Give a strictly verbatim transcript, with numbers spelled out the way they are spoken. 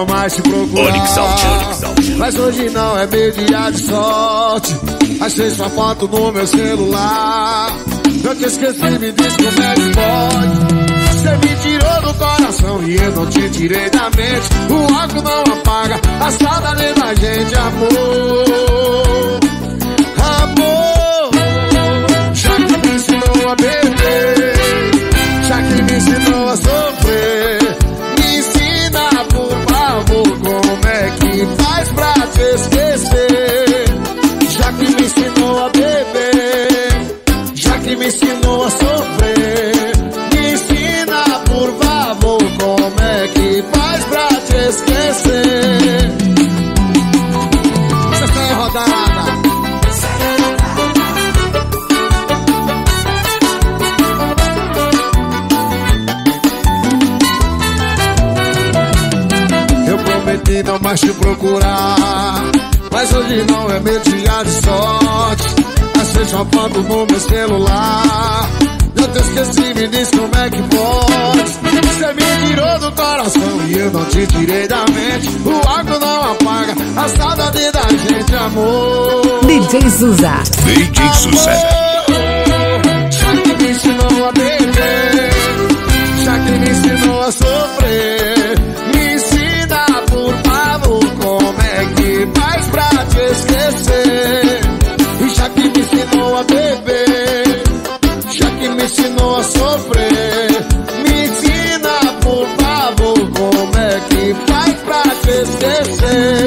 não mais te procurar. Mas hoje não é meu dia de sorte. Achei sua foto no meu celular. Eu te esqueci, me diz como é que pode. Você me tirou do coração e eu não te tirei da mente. O álcool não apaga a saudade da gente, amor. Amor, já que me ensinou a beber, já que me ensinou a sofrer, me ensina, por favor, como é que faz pra te esquecer. Já que me ensinou a beber, já que me ensinou a sofrer, me ensina, por favor, como é que faz pra te esquecer. Você está rodada. Eu prometi não mais te procurar, mas hoje não é meu dia de sorte. Achei sua foto no meu celular. Eu te esqueci, me diz como é que pode. Você me tirou do coração e eu não te tirei da mente. O álcool não apaga a saudade da gente, amor. D J Suza. D J Suza. Já que me ensinou a beber, já que me ensinou a sofrer, me ensina, por favor, como é que faz pra te esquecer. E já que me ensinou a beber, já que me ensinou a sofrer, me ensina, por favor, como é que faz pra te esquecer.